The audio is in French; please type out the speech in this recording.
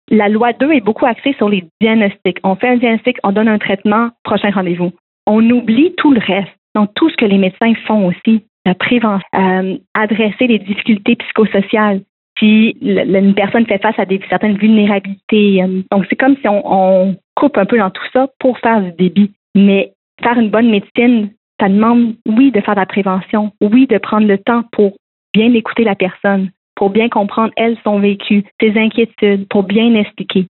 La loi 2 est beaucoup axée sur les diagnostics. On fait un diagnostic, on donne un traitement, prochain rendez-vous. On oublie tout le reste. Donc, tout ce que les médecins font aussi, la prévention, adresser les difficultés psychosociales. Si une personne fait face à certaines vulnérabilités. Donc, c'est comme si on coupe un peu dans tout ça pour faire du débit. Mais faire une bonne médecine, ça demande, oui, de faire de la prévention, oui, de prendre le temps pour bien écouter la personne, pour bien comprendre, elle, son vécu, ses inquiétudes, pour bien expliquer.